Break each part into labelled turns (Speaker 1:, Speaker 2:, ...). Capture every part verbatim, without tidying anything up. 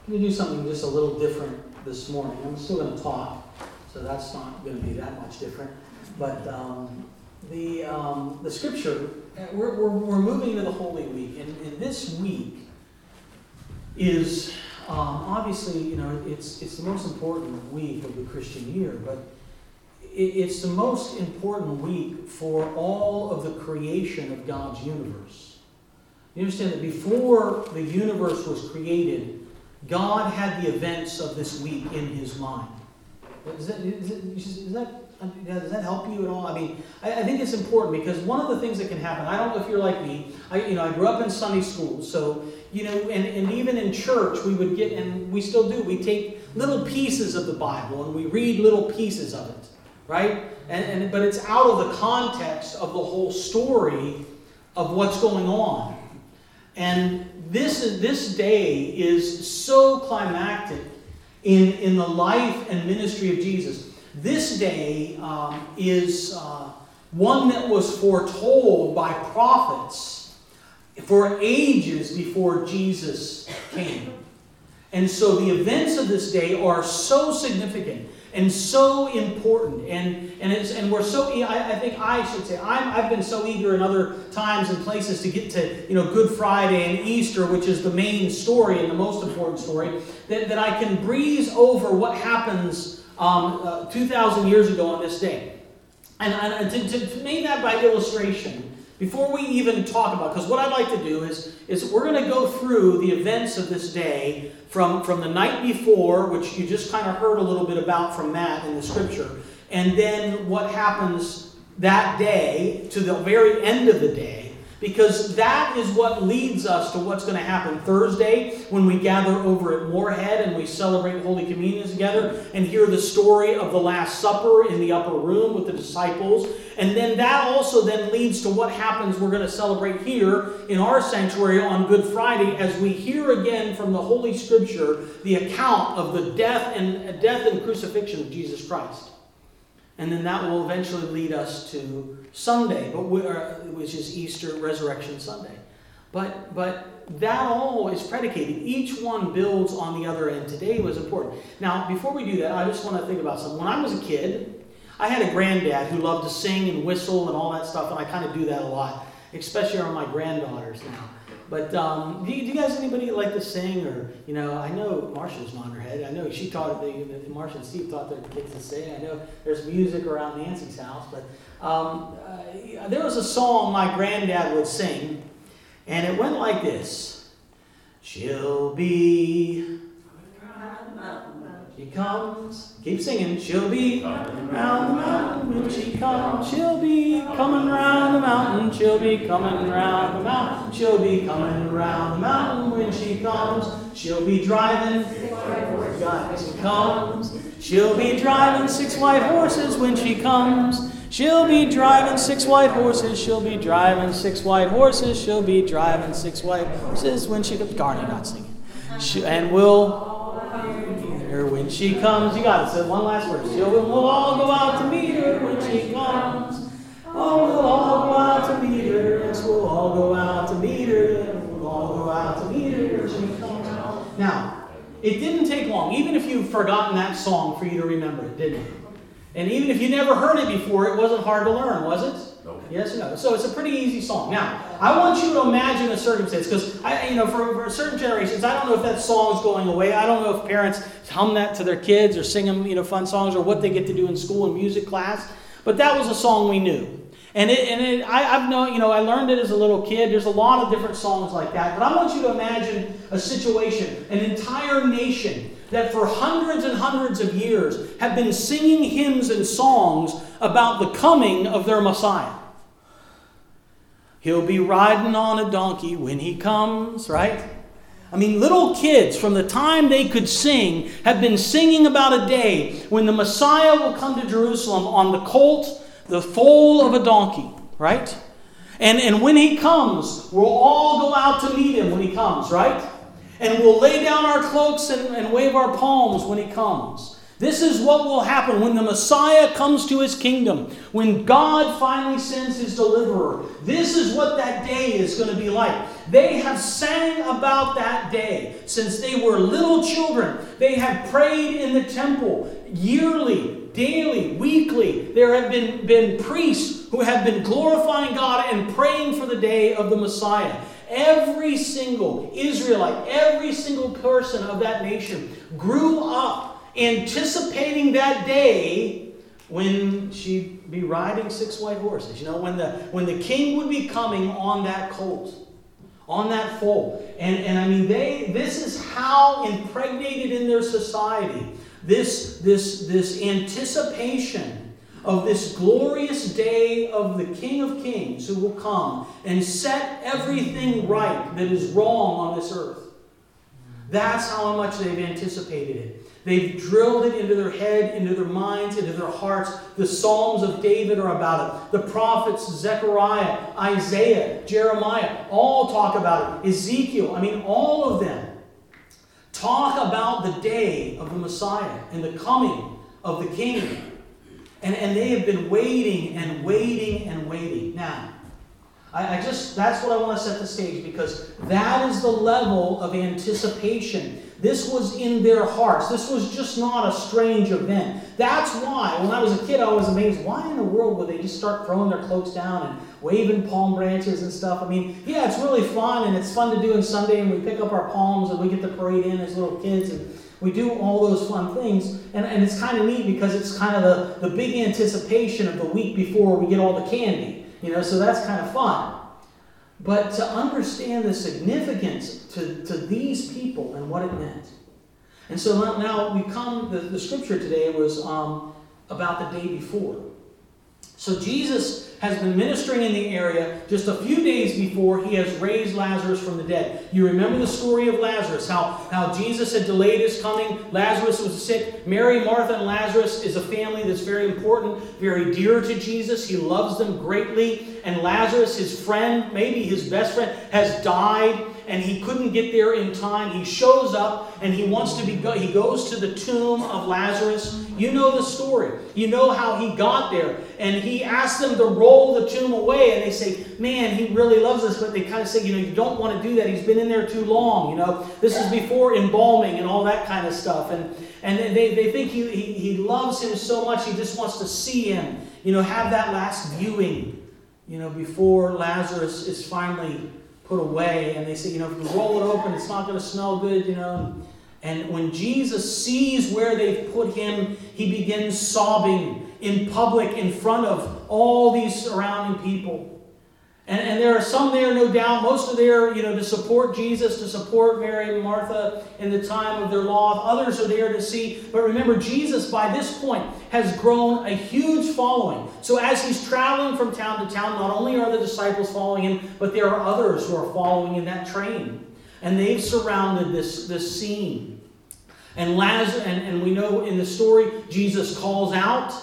Speaker 1: I'm going to do something just a little different this morning. I'm still going to talk, so that's not going to be that much different. But um, the um, the scripture, we're, we're, we're moving into the Holy Week, and, and this week is um, obviously, you know, it's it's the most important week of the Christian year, but it, it's the most important week for all of the creation of God's universe. You understand that before the universe was created, God had the events of this week in His mind. Does that, is it, is that, does that help you at all? I mean, I, I think it's important because one of the things that can happen, I don't know if you're like me, I, you know, I grew up in Sunday school, so, you know, and, and even in church, we would get, and we still do, we take little pieces of the Bible and we read little pieces of it, right? And, and but it's out of the context of the whole story of what's going on. And this is, this day is so climactic in, in the life and ministry of Jesus. This day um, is uh, one that was foretold by prophets for ages before Jesus came. And so the events of this day are so significant and so important, and and it's and we're so. I, I think I should say I'm, I've been so eager in other times and places to get to you know Good Friday and Easter, which is the main story and the most important story, that, that I can breeze over what happens um, uh, two thousand years ago on this day, and, and to, to, to make that by illustration. Before we even talk about, because what I'd like to do is, is we're going to go through the events of this day from, from the night before, which you just kind of heard a little bit about from Matt in the scripture, and then what happens that day to the very end of the day, because that is what leads us to what's going to happen Thursday when we gather over at Moorhead and we celebrate Holy Communion together and hear the story of the Last Supper in the upper room with the disciples. And then that also then leads to what happens we're going to celebrate here in our sanctuary on Good Friday as we hear again from the Holy Scripture the account of the death and death and crucifixion of Jesus Christ. And then that will eventually lead us to Sunday, but we are, which is Easter Resurrection Sunday. But but that all is predicated. Each one builds on the other, and today was important. Now, before we do that, I just want to think about something. When I was a kid, I had a granddad who loved to sing and whistle and all that stuff, and I kind of do that a lot, especially around my granddaughters now. But um, do, you, do you guys, anybody like to sing? Or, you know, I know Marsha's nodding her head. I know she taught, the, Marsha and Steve taught their kids to sing. I know there's music around Nancy's house. But um, uh, there was a song my granddad would sing, and it went like this. She'll be... She comes, keep singing, she'll be round the mountain when she comes. She'll be coming round the mountain, she'll be coming round the mountain. She'll be coming round the mountain when she comes. She'll be driving, God, she comes. She'll be driving six white horses when she comes. She'll be driving six white horses, she'll be driving six white horses, she'll be driving six white horses when she comes. Darn, you're not singing. She, and we'll... when she comes, you got it. So one last verse. She'll, we'll all go out to meet her when she comes. Oh, we'll all go out to meet her. Yes, we'll all go out to meet her. We'll all go out to meet her when she comes. Now, it didn't take long, even if you've forgotten that song, for you to remember it, didn't it? And even if you never heard it before, it wasn't hard to learn, was it?
Speaker 2: Nope.
Speaker 1: Yes or no? So it's a pretty easy song. Now, I want you to imagine a circumstance, because I, you know, for, for certain generations, I don't know if that song is going away. I don't know if parents hum that to their kids or sing them, you know, fun songs, or what they get to do in school and music class. But that was a song we knew, and it, and it, I, I've known, you know, I learned it as a little kid. There's a lot of different songs like that. But I want you to imagine a situation, an entire nation that for hundreds and hundreds of years have been singing hymns and songs about the coming of their Messiah. He'll be riding on a donkey when he comes, right? I mean, little kids from the time they could sing have been singing about a day when the Messiah will come to Jerusalem on the colt, the foal of a donkey, right? And, and when he comes, we'll all go out to meet him when he comes, right? And we'll lay down our cloaks and, and wave our palms when he comes. This is what will happen when the Messiah comes to his kingdom. When God finally sends his deliverer. This is what that day is going to be like. They have sang about that day since they were little children. They have prayed in the temple yearly, daily, weekly. There have been, been priests who have been glorifying God and praying for the day of the Messiah. Every single Israelite, every single person of that nation grew up anticipating that day when she'd be riding six white horses. You know, when the when the king would be coming on that colt, on that foal. And, and I mean, they this is how impregnated in their society, this, this, this anticipation of this glorious day of the King of Kings who will come and set everything right that is wrong on this earth. That's how much they've anticipated it. They've drilled it into their head, into their minds, into their hearts. The Psalms of David are about it. The prophets, Zechariah, Isaiah, Jeremiah, all talk about it. Ezekiel, I mean, all of them talk about the day of the Messiah and the coming of the King. And, and they have been waiting and waiting and waiting. Now, I, I just, that's what I want to set the stage, because that is the level of anticipation. This was in their hearts. This was just not a strange event. That's why, when I was a kid, I was amazed. Why in the world would they just start throwing their cloaks down and waving palm branches and stuff? I mean, yeah, it's really fun, and it's fun to do on Sunday, and we pick up our palms, and we get to parade in as little kids, and we do all those fun things. And, and it's kind of neat because it's kind of the, the big anticipation of the week before we get all the candy. You know, so that's kind of fun. But to understand the significance to, to these people and what it meant. And so now we come, the, the scripture today was um, about the day before. So Jesus has been ministering in the area just a few days before he has raised Lazarus from the dead. You remember the story of Lazarus, how, how Jesus had delayed his coming. Lazarus was sick. Mary, Martha, and Lazarus is a family that's very important, very dear to Jesus. He loves them greatly. And Lazarus, his friend, maybe his best friend, has died, and he couldn't get there in time. He shows up, and he wants to be. Go- he goes to the tomb of Lazarus. You know the story. You know how he got there, and he asks them to roll the tomb away, and they say, "Man, he really loves us," but they kind of say, "You know, you don't want to do that. He's been in there too long. You know, this is before embalming and all that kind of stuff." And and they they think he he, he loves him so much, he just wants to see him. You know, have that last viewing. You know, before Lazarus is finally put away. And they say, you know, if we roll it open, it's not going to smell good, you know. And when Jesus sees where they've put him, he begins sobbing in public in front of all these surrounding people. And, and there are some there, no doubt. Most are there, you know, to support Jesus, to support Mary and Martha in the time of their loss. Others are there to see. But remember, Jesus, by this point, has grown a huge following. So as he's traveling from town to town, not only are the disciples following him, but there are others who are following in that train. And they've surrounded this, this scene. And Lazarus, and, and we know in the story, Jesus calls out.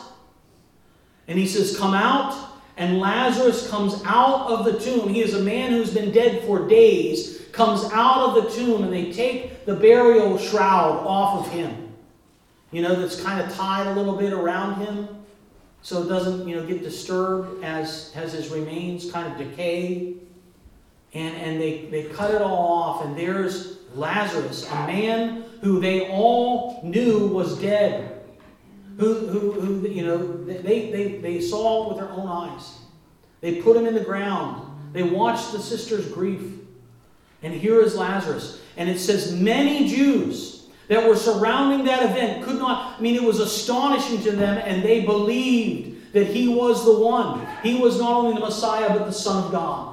Speaker 1: And he says, "Come out." And Lazarus comes out of the tomb. He is a man who's been dead for days. Comes out of the tomb, and they take the burial shroud off of him. You know, that's kind of tied a little bit around him, so it doesn't, you know, get disturbed as, as his remains kind of decay. And, and they, they cut it all off, and there's Lazarus, a man who they all knew was dead. Who, who, who, you know, they, they, they saw with their own eyes. They put him in the ground. They watched the sisters' grief. And here is Lazarus. And it says many Jews that were surrounding that event could not, I mean, it was astonishing to them, and they believed that he was the one. He was not only the Messiah, but the Son of God.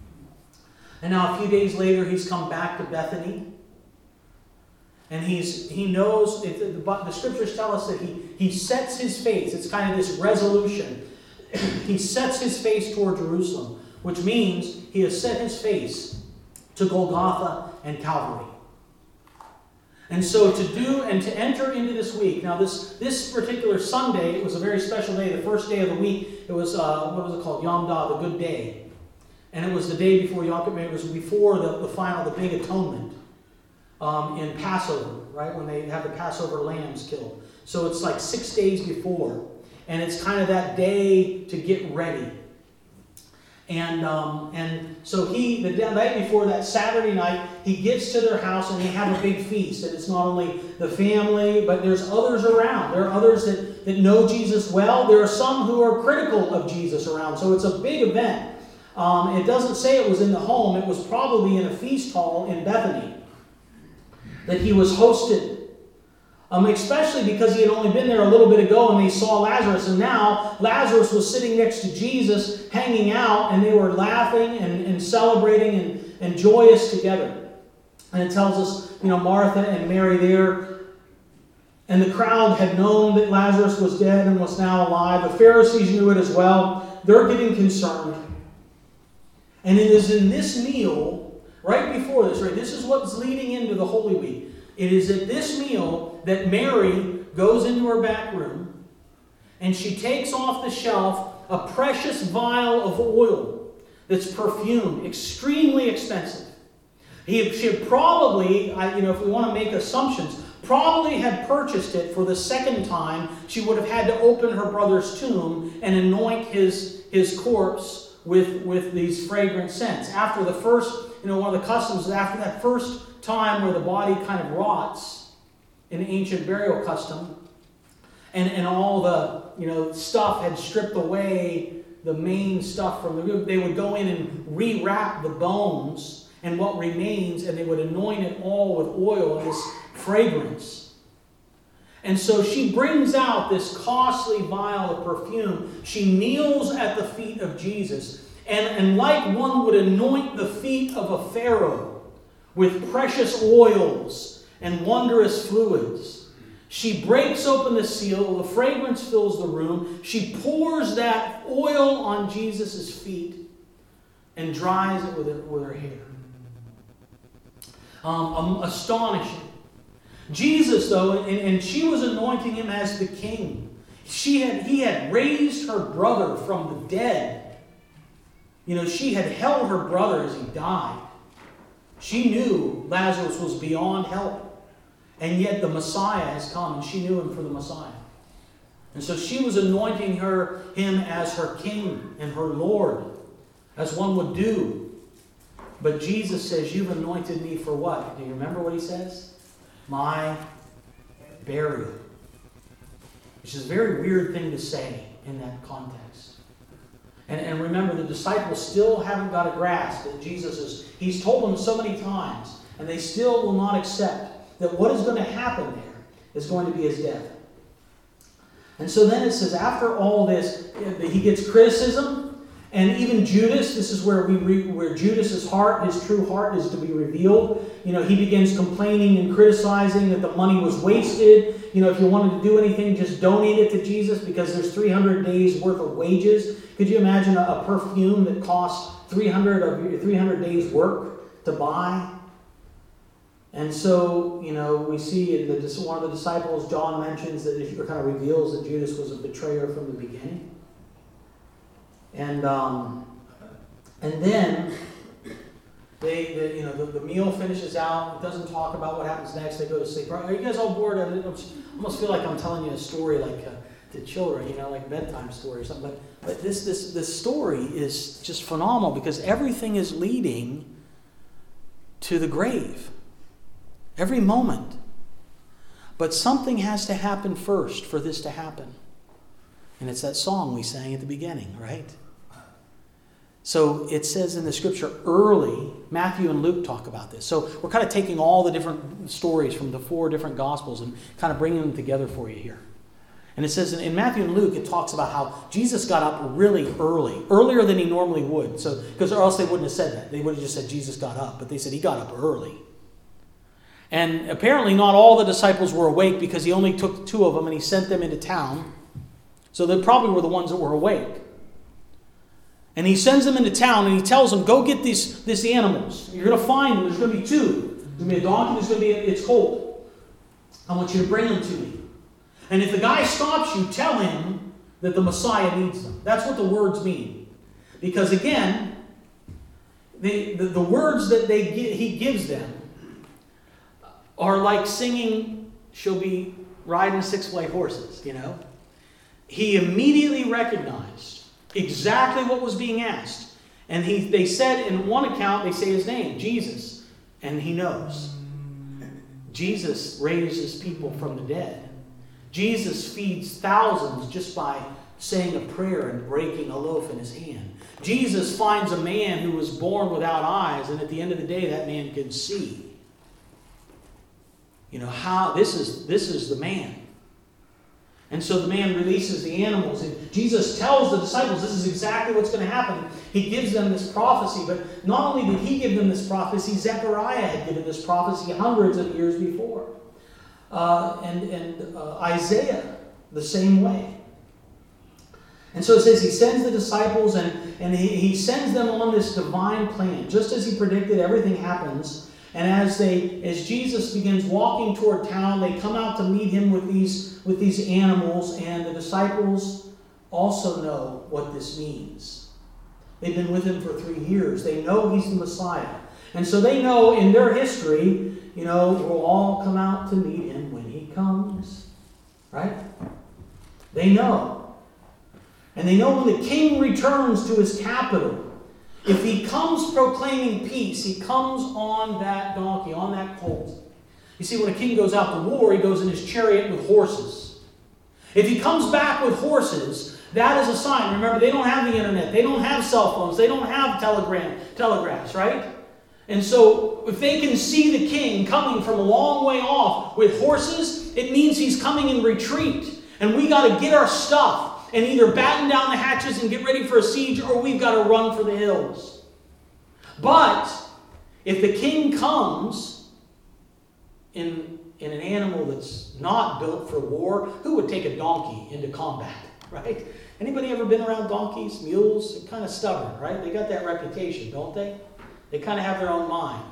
Speaker 1: And now a few days later, he's come back to Bethany. And he's he knows, it, the, the scriptures tell us that he, he sets his face. It's kind of this resolution. He sets his face toward Jerusalem, which means he has set his face to Golgotha and Calvary. And so to do and to enter into this week, now this, this particular Sunday, it was a very special day, the first day of the week. It was, uh, what was it called? Yom Da, the good day. And it was the day before Yom Kippur. It was before the, the final, the big atonement. um, in Passover, right? When they have the Passover lambs killed. So it's like six days before. And it's kind of that day to get ready. And um, and so he, the night before, that Saturday night, he gets to their house and they have a big feast. And it's not only the family, but there's others around. There are others that, that know Jesus well. There are some who are critical of Jesus around. So it's a big event. Um, it doesn't say it was in the home. It was probably in a feast hall in Bethany that he was hosted. Um, especially because he had only been there a little bit ago and they saw Lazarus. And now Lazarus was sitting next to Jesus, hanging out, and they were laughing and, and celebrating and, and joyous together. And it tells us, you know, Martha and Mary there. And the crowd had known that Lazarus was dead and was now alive. The Pharisees knew it as well. They're getting concerned. And it is in this meal, right before this, right? This is what's leading into the Holy Week. It is at this meal that Mary goes into her back room and she takes off the shelf a precious vial of oil that's perfumed, extremely expensive. He, she had probably, you know, if we want to make assumptions, probably had purchased it for the second time. She would have had to open her brother's tomb and anoint his, his corpse with, with these fragrant scents. After the first, you know, one of the customs is after that first time where the body kind of rots, in ancient burial custom, and, and all the, you know, stuff had stripped away the main stuff from the root, they would go in and rewrap the bones and what remains, and they would anoint it all with oil and this fragrance. And so she brings out this costly vial of perfume. She kneels at the feet of Jesus, and, and like one would anoint the feet of a pharaoh with precious oils and wondrous fluids. She breaks open the seal. The fragrance fills the room. She pours that oil on Jesus' feet and dries it with her, with her hair. Um, um, astonishing. Jesus, though, and, and she was anointing him as the king. She had, he had raised her brother from the dead. You know, she had held her brother as he died. She knew Lazarus was beyond help. And yet the Messiah has come, and she knew him for the Messiah. And so she was anointing her, him as her king and her Lord, as one would do. But Jesus says, you've anointed me for what? Do you remember what he says? My burial. Which is a very weird thing to say in that context. And, and remember, the disciples still haven't got a grasp that Jesus is, he's told them so many times, and they still will not accept that what is going to happen there is going to be his death. And so then it says, after all this, he gets criticism, and even Judas, this is where we re, where Judas's heart, his true heart, is to be revealed. You know, he begins complaining and criticizing that the money was wasted. You know, if you wanted to do anything, just donate it to Jesus because there's three hundred days worth of wages. Could you imagine a, a perfume that costs three hundred of three hundred days work to buy? And so, you know, we see in the, one of the disciples, John mentions that it kind of reveals that Judas was a betrayer from the beginning. And um, and then they, the, you know, the, the meal finishes out. It doesn't talk about what happens next. They go to sleep. Are you guys all bored? I almost feel like I'm telling you a story like uh, to children, you know, like a bedtime story or something. But but this this this story is just phenomenal because everything is leading to the grave. Every moment. But something has to happen first for this to happen. And it's that song we sang at the beginning, right? So it says in the scripture early, Matthew and Luke talk about this. So we're kind of taking all the different stories from the four different Gospels and kind of bringing them together for you here. And it says in Matthew and Luke, it talks about how Jesus got up really early, earlier than he normally would. So because or else they wouldn't have said that. They would have just said Jesus got up, but they said he got up early. And apparently not all the disciples were awake because he only took two of them and he sent them into town. So they probably were the ones that were awake. And he sends them into town and he tells them, go get these, these animals. You're going to find them. There's going to be two. There's going to be a donkey. There's going to be a, its colt. I want you to bring them to me. And if the guy stops you, tell him that the Messiah needs them. That's what the words mean. Because again, the, the, the words that they he gives them are like singing, she'll be riding six-flight horses, you know. He immediately recognized exactly what was being asked. And he, they said in one account, they say his name, Jesus. And he knows. Jesus raises people from the dead. Jesus feeds thousands just by saying a prayer and breaking a loaf in his hand. Jesus finds a man who was born without eyes, and at the end of the day, that man can see. You know, how this is this is the man. And so the man releases the animals, and Jesus tells the disciples this is exactly what's going to happen. He gives them this prophecy, but not only did he give them this prophecy, Zechariah had given this prophecy hundreds of years before. Uh, and and uh, Isaiah, the same way. And so it says he sends the disciples, and, and he, he sends them on this divine plan. Just as he predicted, everything happens. And as they, as Jesus begins walking toward town, they come out to meet him with these, with these animals, and the disciples also know what this means. They've been with him for three years. They know he's the Messiah. And so they know in their history, you know, we'll all come out to meet him when he comes. Right? They know. And they know when the king returns to his capital, if he comes proclaiming peace, he comes on that donkey, on that colt. You see, when a king goes out to war, he goes in his chariot with horses. If he comes back with horses, that is a sign. Remember, they don't have the internet. They don't have cell phones. They don't have telegram, telegraphs, right? And so if they can see the king coming from a long way off with horses, it means he's coming in retreat. And we got to get our stuff and either batten down the hatches and get ready for a siege, or we've got to run for the hills. But if the king comes in, in an animal that's not built for war, who would take a donkey into combat, right? Anybody ever been around donkeys, mules? They're kind of stubborn, right? They got that reputation, don't they? They kind of have their own mind.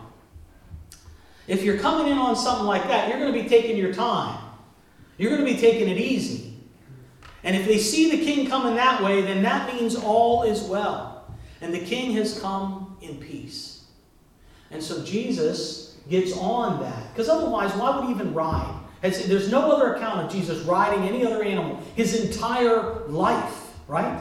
Speaker 1: If you're coming in on something like that, you're going to be taking your time. You're going to be taking it easy. And if they see the king coming that way, then that means all is well. And the king has come in peace. And so Jesus gets on that. Because otherwise, why would he even ride? There's no other account of Jesus riding any other animal his entire life, right?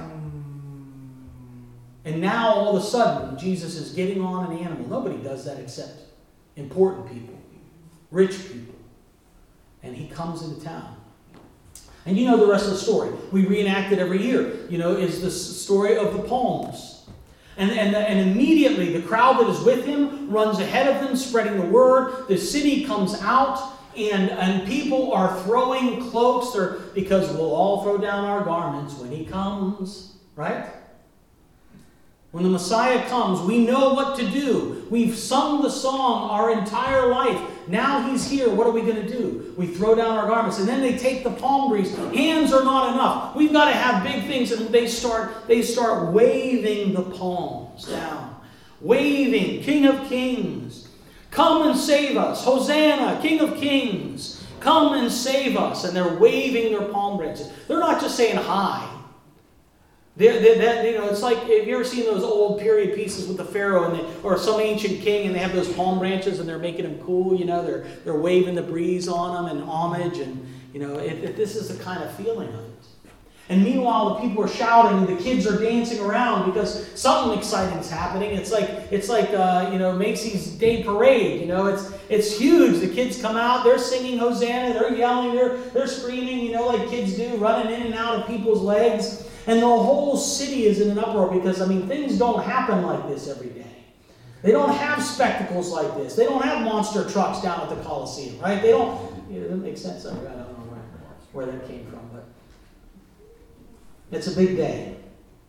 Speaker 1: And now, all of a sudden, Jesus is getting on an animal. Nobody does that except important people, rich people. And he comes into town. And you know the rest of the story. We reenact it every year. You know, is the story of the palms. And, and, and immediately the crowd that is with him runs ahead of them, spreading the word. The city comes out, and, and people are throwing cloaks, or, because we'll all throw down our garments when he comes. Right? When the Messiah comes, we know what to do. We've sung the song our entire life. Now he's here. What are we going to do? We throw down our garments. And then they take the palm trees. Hands are not enough. We've got to have big things. And they start, they start waving the palms down. Waving, King of Kings. Come and save us. Hosanna, King of Kings. Come and save us. And they're waving their palm branches. They're not just saying hi. They're, they're, they're, you know, it's like, have you ever seen those old period pieces with the pharaoh and they, or some ancient king, and they have those palm branches and they're making them cool, you know, they're they're waving the breeze on them and homage, and you know, it, it, this is the kind of feeling of it. And meanwhile, the people are shouting and the kids are dancing around because something exciting is happening. It's like it's like uh, you know, Macy's Day Parade. You know, it's it's huge. The kids come out, they're singing Hosanna, they're yelling, they're they're screaming, you know, like kids do, running in and out of people's legs. And the whole city is in an uproar because, I mean, things don't happen like this every day. They don't have spectacles like this. They don't have monster trucks down at the Coliseum, right? They don't. It doesn't make sense. I don't know where, where that came from, but it's a big day.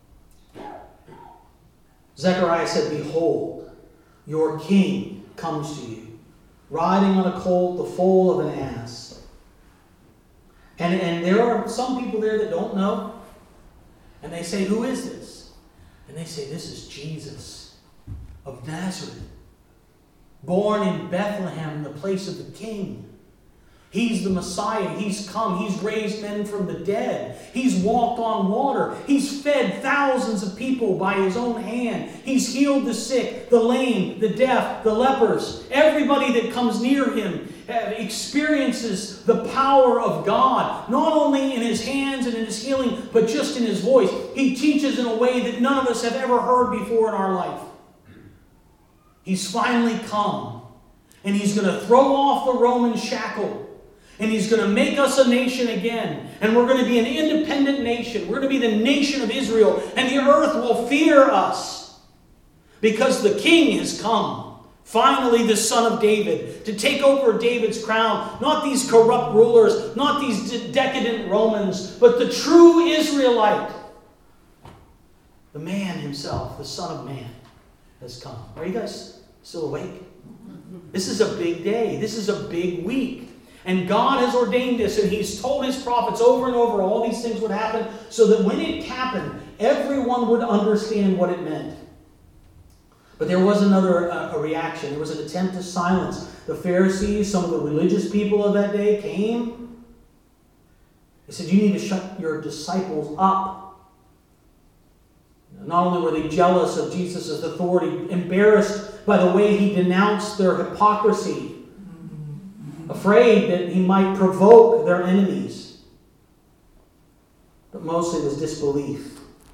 Speaker 1: Zechariah said, "Behold, your king comes to you, riding on a colt, the foal of an ass." And, and there are some people there that don't know. And they say, "Who is this?" And they say, "This is Jesus of Nazareth, born in Bethlehem, the place of the king. He's the Messiah. He's come. He's raised men from the dead. He's walked on water. He's fed thousands of people by his own hand. He's healed the sick, the lame, the deaf, the lepers. Everybody that comes near him experiences the power of God, not only in his hands and in his healing, but just in his voice. He teaches in a way that none of us have ever heard before in our life. He's finally come, and he's going to throw off the Roman shackle, and he's going to make us a nation again, and we're going to be an independent nation. We're going to be the nation of Israel, and the earth will fear us because the king has come. Finally, the son of David, to take over David's crown. Not these corrupt rulers, not these de- decadent Romans, but the true Israelite. The man himself, the Son of Man, has come. Are you guys still awake? This is a big day. This is a big week. And God has ordained this, and he's told his prophets over and over all these things would happen, so that when it happened, everyone would understand what it meant. But there was another uh, a reaction. There was an attempt to silence. The Pharisees, some of the religious people of that day came. They said, you need to shut your disciples up. Not only were they jealous of Jesus' authority, embarrassed by the way he denounced their hypocrisy, afraid that he might provoke their enemies, but mostly it was disbelief.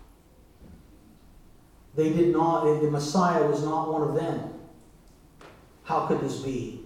Speaker 1: They did not, the Messiah was not one of them. How could this be?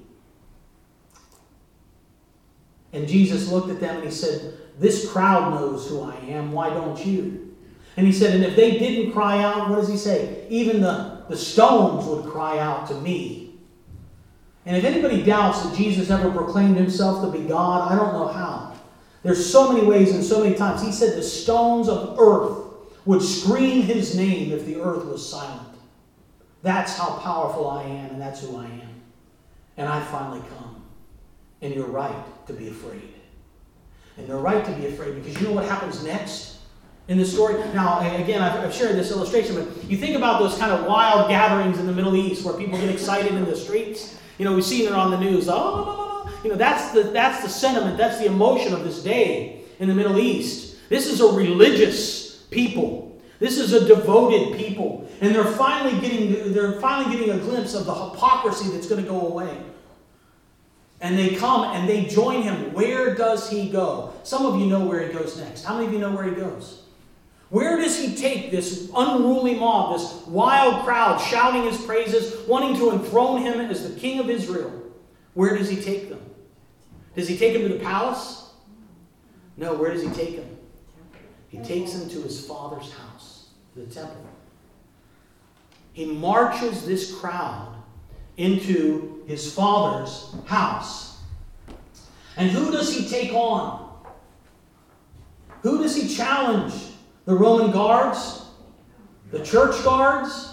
Speaker 1: And Jesus looked at them and he said, this crowd knows who I am, why don't you? And he said, and if they didn't cry out, what does he say? Even the, the stones would cry out to me. And if anybody doubts that Jesus ever proclaimed himself to be God, I don't know how. There's so many ways and so many times. He said the stones of earth would scream his name if the earth was silent. That's how powerful I am, and that's who I am. And I finally come. And you're right to be afraid. And you're right to be afraid because you know what happens next in the story? Now, again, I've shared this illustration, but you think about those kind of wild gatherings in the Middle East where people get excited in the streets. You know, we've seen it on the news. Oh, you know, that's the, that's the sentiment, that's the emotion of this day in the Middle East. This is a religious people. This is a devoted people. And they're finally getting they're finally getting a glimpse of the hypocrisy that's going to go away. And they come and they join him. Where does he go? Some of you know where he goes next. How many of you know where he goes? Where does he take this unruly mob, this wild crowd shouting his praises, wanting to enthrone him as the king of Israel? Where does he take them? Does he take them to the palace? No, where does he take them? He takes them to his father's house, the temple. He marches this crowd into his father's house. And who does he take on? Who does he challenge? The Roman guards? The church guards?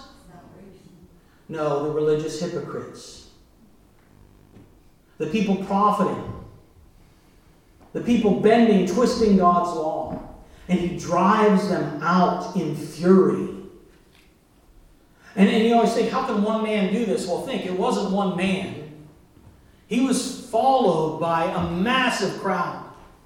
Speaker 1: No, the religious hypocrites. The people profiting. The people bending, twisting God's law. And he drives them out in fury. And, and you always think, how can one man do this? Well, think, it wasn't one man. He was followed by a massive crowd.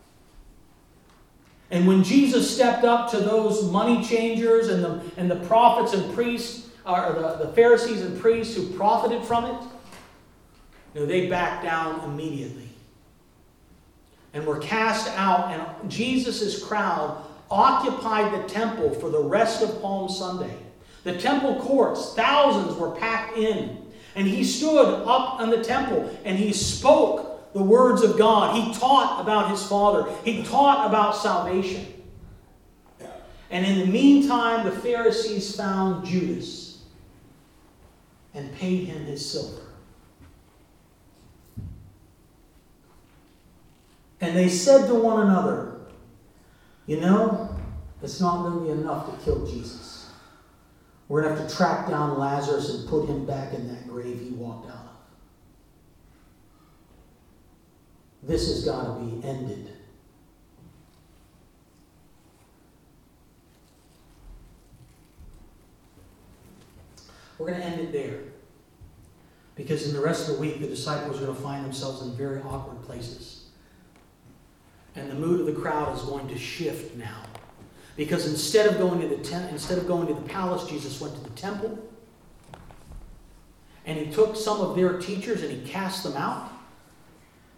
Speaker 1: And when Jesus stepped up to those money changers and the, and the prophets and priests, or the, the Pharisees and priests who profited from it, you know, they backed down immediately. And were cast out, and Jesus' crowd occupied the temple for the rest of Palm Sunday. The temple courts, thousands were packed in. And he stood up in the temple and he spoke the words of God. He taught about his Father. He taught about salvation. And in the meantime, the Pharisees found Judas and paid him his silver. And they said to one another, you know, it's not going to be enough to kill Jesus. We're going to have to track down Lazarus and put him back in that grave he walked out of. This has got to be ended. We're going to end it there. Because in the rest of the week, the disciples are going to find themselves in very awkward places. And the mood of the crowd is going to shift now. Because instead of going to the tent, instead of going to the palace, Jesus went to the temple. And he took some of their teachers and he cast them out.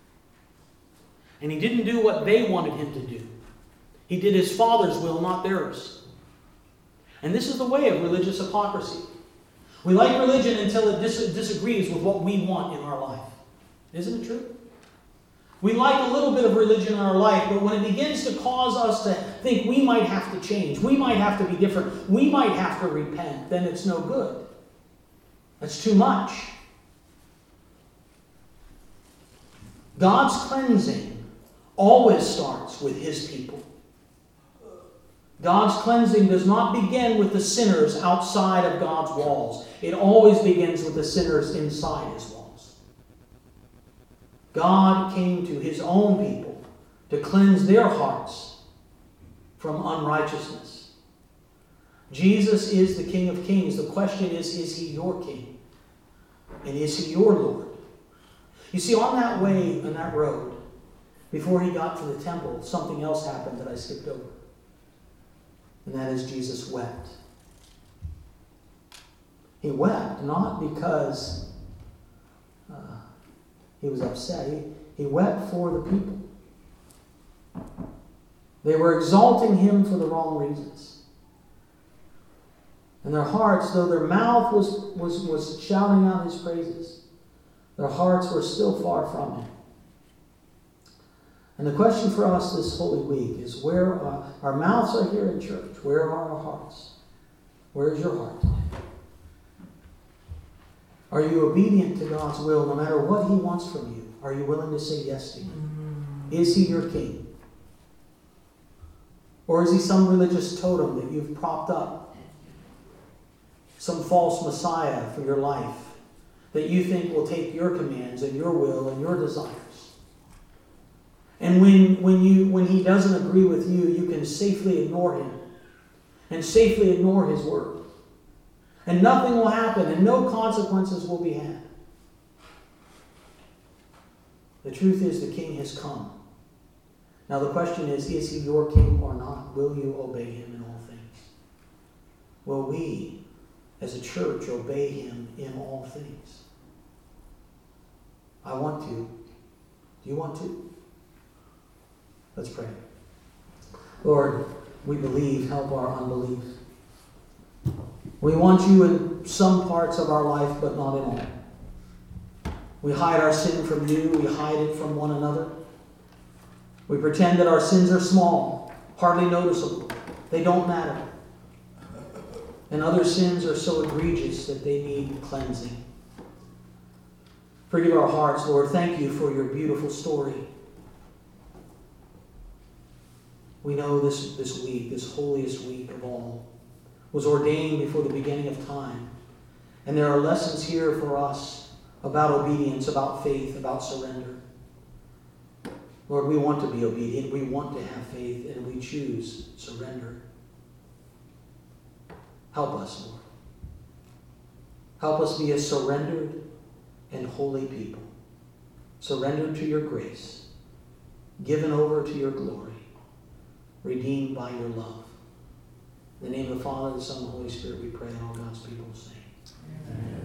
Speaker 1: And he didn't do what they wanted him to do. He did his Father's will, not theirs. And this is the way of religious hypocrisy. We like religion until it dis- disagrees with what we want in our life. Isn't it true? We like a little bit of religion in our life, but when it begins to cause us to think we might have to change, we might have to be different, we might have to repent, then it's no good. That's too much. God's cleansing always starts with his people. God's cleansing does not begin with the sinners outside of God's walls. It always begins with the sinners inside his walls. God came to his own people to cleanse their hearts from unrighteousness. Jesus is the King of Kings. The question is, is he your King? And is he your Lord? You see, on that way, on that road, before he got to the temple, something else happened that I skipped over. And that is Jesus wept. He wept not because uh, he was upset. He, he wept for the people. They were exalting him for the wrong reasons. And their hearts, though their mouth was, was, was shouting out his praises, their hearts were still far from him. And the question for us this Holy Week is, where are, our mouths are here in church. Where are our hearts? Where is your heart today? Are you obedient to God's will no matter what he wants from you? Are you willing to say yes to him? Is he your king? Or is he some religious totem that you've propped up? Some false messiah for your life that you think will take your commands and your will and your desires? And when, when, you, when he doesn't agree with you, you can safely ignore him and safely ignore his word. And nothing will happen and no consequences will be had. The truth is the king has come. Now the question is, is he your king or not? Will you obey him in all things? Will we, as a church, obey him in all things? I want to. Do you want to? Let's pray. Lord, we believe, help our unbelief. We want you in some parts of our life, but not in all. We hide our sin from you. We hide it from one another. We pretend that our sins are small, hardly noticeable. They don't matter. And other sins are so egregious that they need cleansing. Forgive our hearts, Lord. Thank you for your beautiful story. We know this, this week, this holiest week of all, was ordained before the beginning of time. And there are lessons here for us about obedience, about faith, about surrender. Lord, we want to be obedient. We want to have faith, and we choose surrender. Help us, Lord. Help us be a surrendered and holy people. Surrendered to your grace. Given over to your glory. Redeemed by your love. In the name of the Father, the Son, and the Holy Spirit, we pray, and all God's people say.